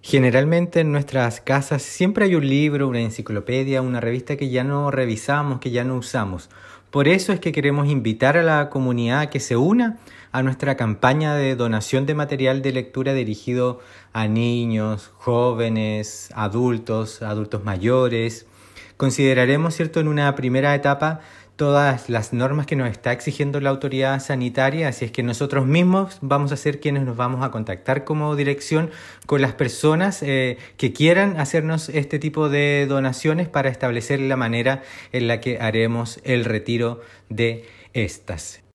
Generalmente en nuestras casas siempre hay un libro, una enciclopedia, una revista que ya no revisamos, que ya no usamos. Por eso es que queremos invitar a la comunidad a que se una a nuestra campaña de donación de material de lectura dirigido a niños, jóvenes, adultos mayores. Consideraremos, ¿cierto?, en una primera etapa todas las normas que nos está exigiendo la autoridad sanitaria, así es que nosotros mismos vamos a ser quienes nos vamos a contactar como dirección con las personas que quieran hacernos este tipo de donaciones para establecer la manera en la que haremos el retiro de estas.